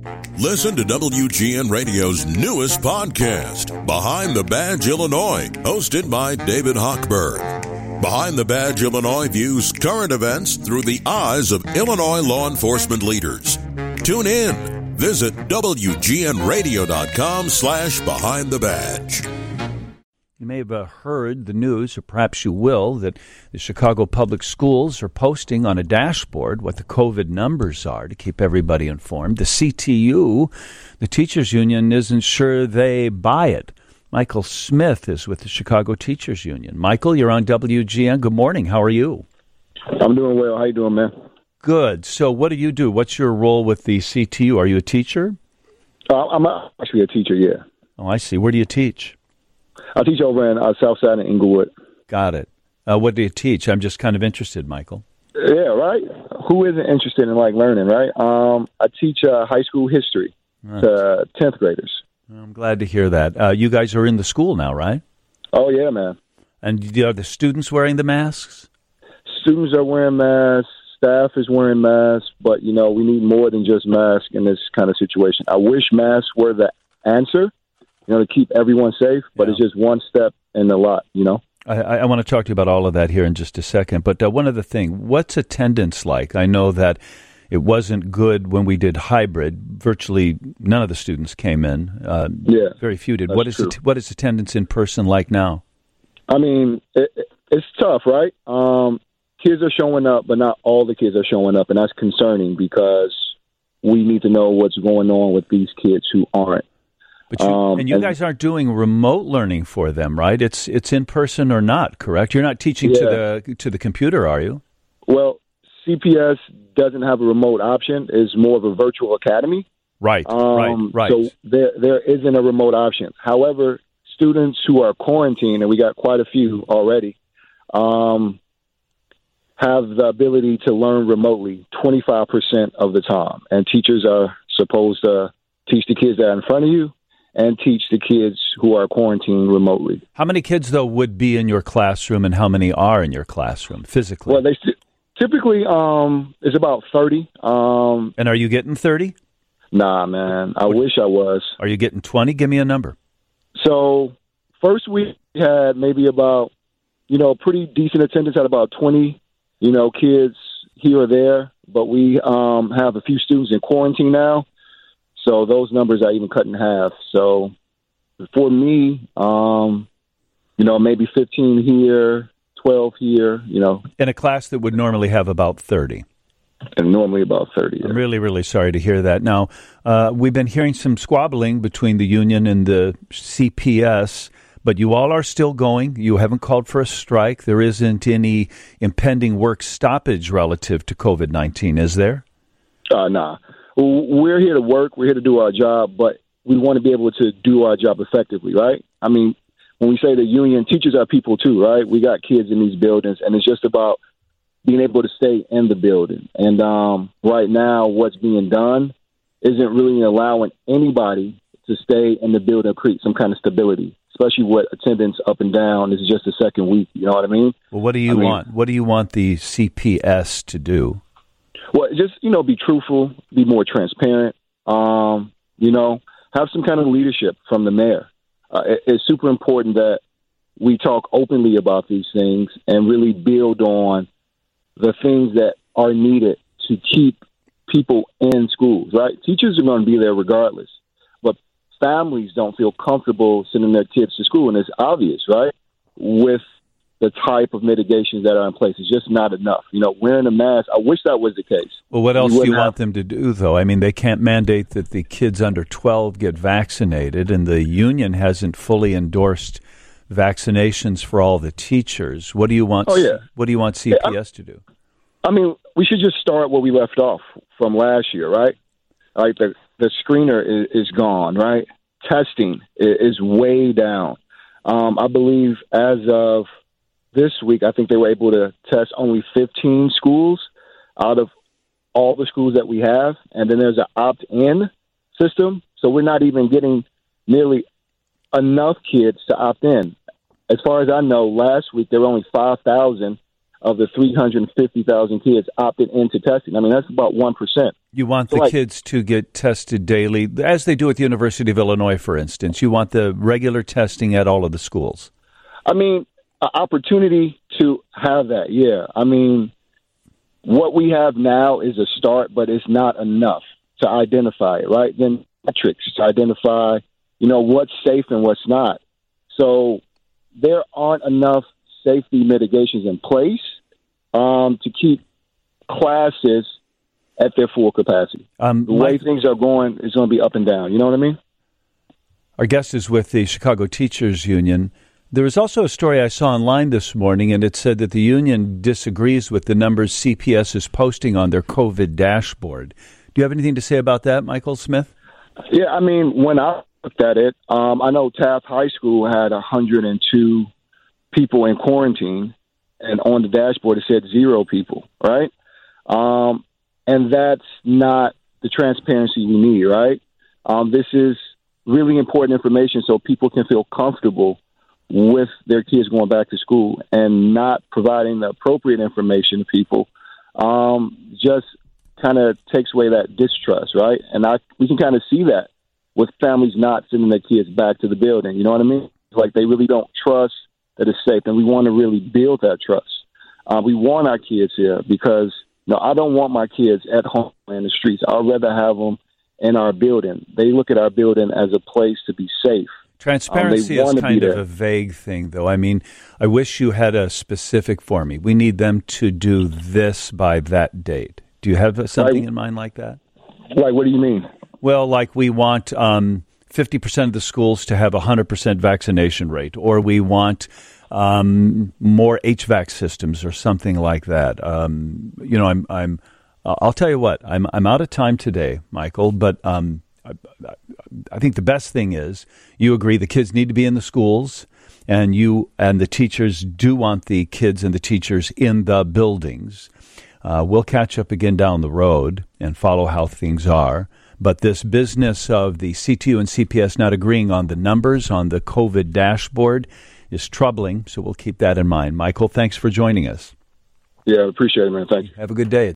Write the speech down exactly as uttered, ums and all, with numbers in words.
Listen to W G N Radio's newest podcast, Behind the Badge Illinois, hosted by David Hochberg. Behind the Badge Illinois views current events through the eyes of Illinois law enforcement leaders. Tune in. Visit W G N radio dot com slash behind the badge. You may have uh, heard the news, or perhaps you will, that the Chicago Public Schools are posting on a dashboard what the COVID numbers are to keep everybody informed. The C T U, the Teachers Union, isn't sure they buy it. Michael Smith is with the Chicago Teachers Union. Michael, you're on W G N. Good morning. How are you? I'm doing well. How you doing, man? Good. So what do you do? What's your role with the C T U? Are you a teacher? Uh, I'm actually a teacher, yeah. Oh, I see. Where do you teach? I teach over in uh, Southside in Inglewood. Got it. Uh, what do you teach? I'm just kind of interested, Michael. Yeah, right? Who isn't interested in, like, learning, right? Um, I teach uh, high school history right. to tenth graders. I'm glad to hear that. Uh, you guys are in the school now, right? Oh, yeah, man. And are the students wearing the masks? Students are wearing masks. Staff is wearing masks. But, you know, we need more than just masks in this kind of situation. I wish masks were the answer, you know, to keep everyone safe, but yeah. It's just one step in a lot, you know. I, I want to talk to you about all of that here in just a second. But uh, one other thing, what's attendance like? I know that it wasn't good when we did hybrid. Virtually none of the students came in. Uh, yeah, very few did. What is, it, what is attendance in person like now? I mean, it, it's tough, right? Um, kids are showing up, but not all the kids are showing up, and that's concerning because we need to know what's going on with these kids who aren't. But you, um, and you and, guys aren't doing remote learning for them, right? It's it's in person or not, correct? You're not teaching yeah. to the to the computer, are you? Well, C P S doesn't have a remote option. It's more of a virtual academy. Right, um, right, right. So there there isn't a remote option. However, students who are quarantined, and we got quite a few already, um, have the ability to learn remotely twenty-five percent of the time. And teachers are supposed to teach the kids that are in front of you and teach the kids who are quarantined remotely. How many kids, though, would be in your classroom, and how many are in your classroom physically? Well, they typically um, it's about thirty. Um, and are you getting thirty? Nah, man. I what, wish I was. Are you getting twenty? Give me a number. So first week we had maybe about, you know, pretty decent attendance at about twenty, you know, kids here or there. But we um, have a few students in quarantine now. So those numbers are even cut in half. So for me, um, you know, maybe fifteen here, twelve here, you know. In a class that would normally have about thirty. And normally about thirty. Yeah. I'm really, really sorry to hear that. Now, uh, we've been hearing some squabbling between the union and the C P S, but you all are still going. You haven't called for a strike. There isn't any impending work stoppage relative to COVID nineteen, is there? Uh, nah. We're here to work. We're here to do our job, but we want to be able to do our job effectively, right? I mean, when we say the union, teachers are people too, right? We got kids in these buildings, and it's just about being able to stay in the building. And um, right now, what's being done isn't really allowing anybody to stay in the building and create some kind of stability, especially with attendance up and down. This is just the second week. You know what I mean? Well, what do you I want? Mean, what do you want the C P S to do? Well, just, you know, be truthful, be more transparent, um, you know, have some kind of leadership from the mayor. Uh, it, it's super important that we talk openly about these things and really build on the things that are needed to keep people in schools, right? Teachers are going to be there regardless, but families don't feel comfortable sending their kids to school, and it's obvious, right? With the type of mitigations that are in place. It's just not enough. You know, wearing a mask, I wish that was the case. Well, what else do you want them to do, though? I mean, they can't mandate that the kids under twelve get vaccinated, and the union hasn't fully endorsed vaccinations for all the teachers. What do you want? Oh, yeah. What do you want C P S yeah, to do? I mean, we should just start where we left off from last year, right? Like the, the screener is, is gone, right? Testing is, is way down. Um, I believe as of this week, I think they were able to test only fifteen schools out of all the schools that we have. And then there's an opt-in system. So we're not even getting nearly enough kids to opt in. As far as I know, last week there were only five thousand of the three hundred fifty thousand kids opted into testing. I mean, that's about one percent. You want So, the like, kids to get tested daily, as they do at the University of Illinois, for instance. You want the regular testing at all of the schools. I mean, an opportunity to have that, yeah. I mean, what we have now is a start, but it's not enough to identify it, right? Then metrics to identify, you know, what's safe and what's not. So there aren't enough safety mitigations in place um, to keep classes at their full capacity. Um, the way Mike, things are going is going to be up and down. You know what I mean? Our guest is with the Chicago Teachers Union. There was also a story I saw online this morning, and it said that the union disagrees with the numbers C P S is posting on their COVID dashboard. Do you have anything to say about that, Michael Smith? Yeah, I mean, when I looked at it, um, I know Taft High School had one hundred two people in quarantine, and on the dashboard it said zero people, right? Um, and that's not the transparency we need, right? Um, this is really important information so people can feel comfortable with their kids going back to school, and not providing the appropriate information to people um, just kind of takes away that distrust, right? And I we can kind of see that with families not sending their kids back to the building. You know what I mean? Like, they really don't trust that it's safe, and we want to really build that trust. Uh, we want our kids here because, you know, I don't want my kids at home in the streets. I'd rather have them in our building. They look at our building as a place to be safe. Transparency um, is kind of there. a vague thing, though. I mean, I wish you had a specific for me. We need them to do this by that date. Do you have something Like, in mind like that? Like, what do you mean? Well, like we want um, fifty percent of the schools to have a one hundred percent vaccination rate, or we want um, more H V A C systems or something like that. Um, you know, I'm, I'm, I'll tell you what, I'm, I'm out of time today, Michael, but um, I, I think the best thing is you agree the kids need to be in the schools, and you and the teachers do want the kids and the teachers in the buildings. Uh, we'll catch up again down the road and follow how things are. But this business of the C T U and C P S not agreeing on the numbers on the COVID dashboard is troubling, so we'll keep that in mind. Michael, thanks for joining us. Yeah, I appreciate it, man. Thank you. Have a good day.